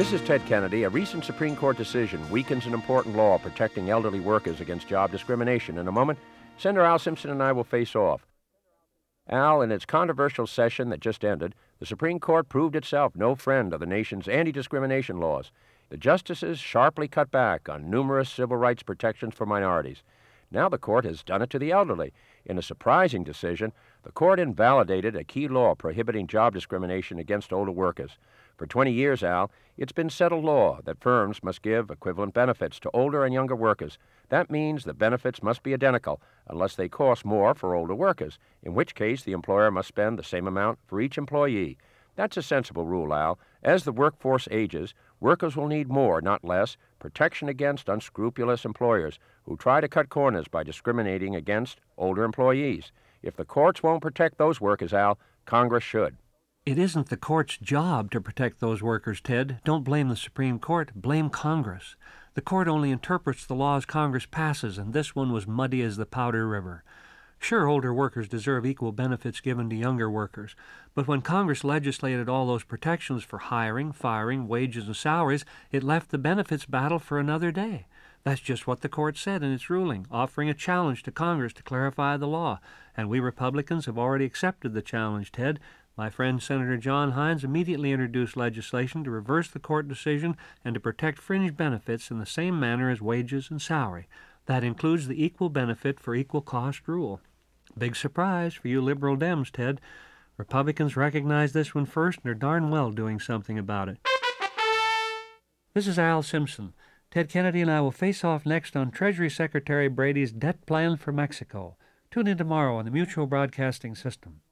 This is Ted Kennedy. A recent Supreme Court decision weakens an important law protecting elderly workers against job discrimination. In a moment, Senator Al Simpson and I will face off. Al, in its controversial session that just ended, the Supreme Court proved itself no friend of the nation's anti-discrimination laws. The justices sharply cut back on numerous civil rights protections for minorities. Now the court has done it to the elderly. In a surprising decision, the court invalidated a key law prohibiting job discrimination against older workers. For 20 years, Al, it's been settled law that firms must give equivalent benefits to older and younger workers. That means the benefits must be identical unless they cost more for older workers, in which case the employer must spend the same amount for each employee. That's a sensible rule, Al. As the workforce ages, workers will need more, not less, protection against unscrupulous employers who try to cut corners by discriminating against older employees. If the courts won't protect those workers, Al, Congress should. It isn't the court's job to protect those workers, Ted. Don't blame the Supreme Court. Blame Congress. The court only interprets the laws Congress passes, and this one was muddy as the Powder River. Sure, older workers deserve equal benefits given to younger workers, but when Congress legislated all those protections for hiring, firing, wages, and salaries, it left the benefits battle for another day. That's just what the court said in its ruling, offering a challenge to Congress to clarify the law, and we Republicans have already accepted the challenge, Ted. My friend Senator John Hines immediately introduced legislation to reverse the court decision and to protect fringe benefits in the same manner as wages and salary. That includes the equal benefit for equal cost rule. Big surprise for you liberal Dems, Ted. Republicans recognize this one first and are darn well doing something about it. This is Al Simpson. Ted Kennedy and I will face off next on Treasury Secretary Brady's debt plan for Mexico. Tune in tomorrow on the Mutual Broadcasting System.